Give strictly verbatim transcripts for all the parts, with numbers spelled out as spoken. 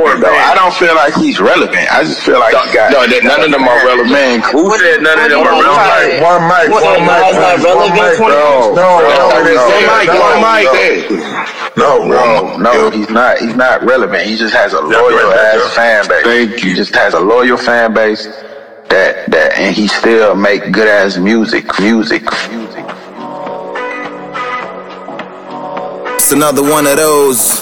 relevant though. I don't feel like he's relevant. I just feel like no, he got. No, none of them are relevant. Man, who what, said none of them are relevant? One mic, one mic, one mic. One mic, no, no, one mic, no, no, no. He's not. He's not relevant. He just has a loyal ass fan base. Thank you. He just has a loyal fan base. That that and he still make good ass music, music, music. It's another one of those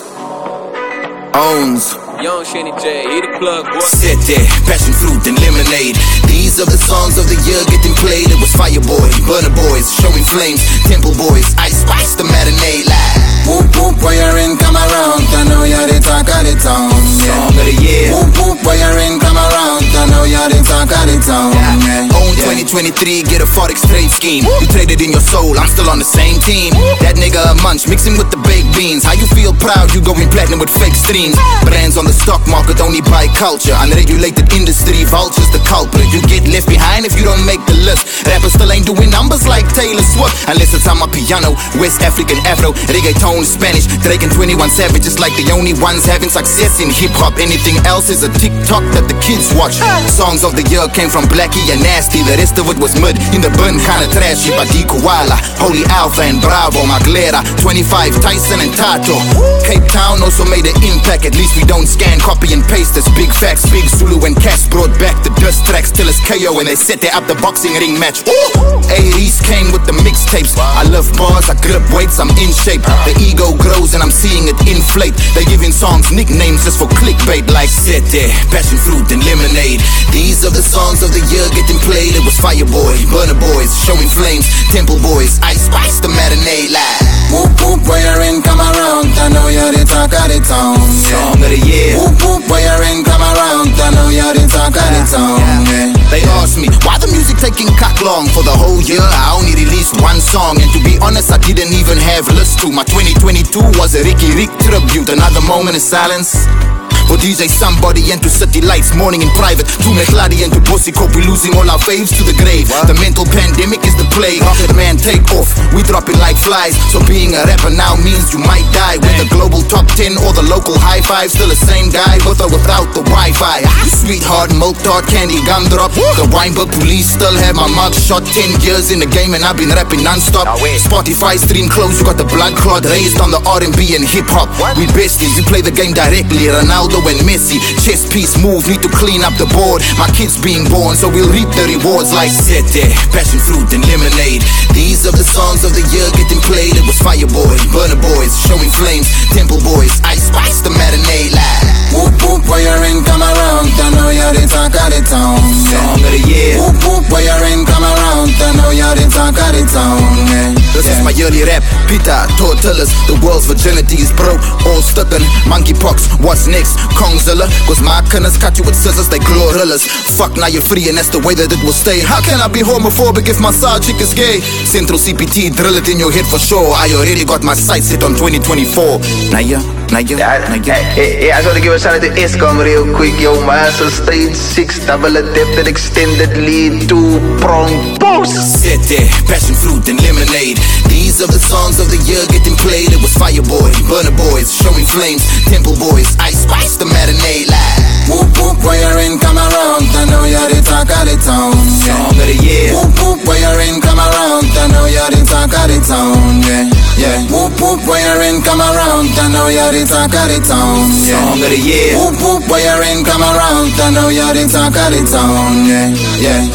owns. Young Shanny J, he the plug, boy. Sit there, passion fruit and lemonade. These are the songs of the year getting played. It was Fireboy, Burner Boys, Showing Flames, Temple Boys, Ice Spice, the matinee live. Whoop whoop, boy you ring, come around. I know you're the talk of the town. Song of the year. Whoop whoop, boy you ring, come around. I know you're the talk of the town. Yeah. Yeah. Own twenty twenty-three, get a forex trade scheme. You traded in your soul, I'm still on the same team. That nigga a munch, mixing with the baked beans. How you feel proud, you going platinum with fake streams. Brands on the stock market only buy culture. Unregulated industry, vultures the culprit. You get left behind if you don't make the list. Rappers still ain't doing numbers like Taylor Swift. Unless it's on my piano, West African Afro, reggaeton, Spanish, Drake and twenty-one Savage is like the only ones having success in hip-hop. Anything else is a TikTok that the kids watch. Songs of the year came from Blackie and Nasty. The rest of it was mud in the bin, kinda trashy. Badi Koala, Holy Alpha and Bravo, Maglera, twenty-five, Tyson and Tato. Cape Town also made an impact. At least we don't scan, copy and paste. There's big facts. Big Zulu and Cass brought back the dust tracks till it's K O and they set there up the boxing ring match. eighties came with the mixtapes. I love bars, I grip weights, I'm in shape. The ego grows and I'm seeing it inflate. They giving songs nicknames just for clickbait. Like Sit There, Passion Fruit and Lemonade. These are the songs of the year getting played. It was Fireboy, Burner Boys, Showing Flames, Temple Boys, Ice Spice, the matinee live. Whoop whoop, boy you ring, come around. I know you're the talk of the town. Song of the year. Whoop whoop, boy you ring, come around. I know you're the talk of the town. Yeah. They asked me, why the music taking cock long? For the whole year, I only released one song. And to be honest, I didn't even have list to. My twenty twenty-two was a Ricky Rick tribute. Another moment of silence for D J Somebody and to City Lights, morning in private. To Mehladi and to Bossy Cope, we losing all our faves to the grave. What? The mental pandemic is the plague. The man take off, we dropping like flies. So being a rapper now means you might die. With the global top ten or the local high five, still the same guy with or without the Wi-Fi. Sweetheart, milk tart, candy gumdrop. The Weinberg police still have my mug shot. Ten years in the game and I've been rapping non-stop. Spotify stream close, you got the blood clot raised on the R and B and hip-hop. We besties, we play the game directly. Ronaldo and Messi, chess piece move, need to clean up the board. My kids being born, so we'll reap the rewards. Like Sit There, Passion Fruit and Lemonade. These are the songs of the year getting played. It was Fireboy, Burner Boys, Showing Flames, Temple Boys, Ice Spice, the matinee live. Whoop whoop, boy you ring, come around. I know you're the talk of the town. Song of the year. Whoop whoop, boy you ring, come around. I know you're the talk of the town. Yeah. This yeah. is my yearly rap. Peter, tortillas, the world's virginity is broke. All stucken, monkeypox, what's next? Kongzilla, cause my kinders cut you with scissors, they glorillas. Fuck, now you're free and that's the way that it will stay. How can I be homophobic if my side chick is gay? Central C P T, drill it in your head for sure. I already got my sights set on twenty twenty-four. Naya, Naya, Naya. Hey, I just want to give a shout out to Escom real quick. Yo, master stage six, double adapted, extended lead, two prong post. Sit There, Passion Fruit and Lemonade. These are the songs of the year getting played. It was Fireboy, Burner Boys, Showing Flames, Temple Boys, Ice Spice, the matinee live. Whoop whoop, boy you ring, come around. I know you're the talk of the town. Song of the year. Whoop whoop, boy you ring, come around. I know you're the talk of the town. Yeah, yeah. Whoop whoop, boy you ring, come around. I know you're the talk of the town. Song of the year. Whoop whoop, boy you ring, come around. I know you're the talk of the town. Yeah, yeah.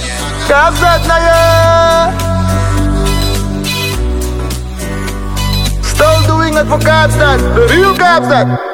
Kabzat na yeah. Still doing it for Kabzat, the real Kabzat.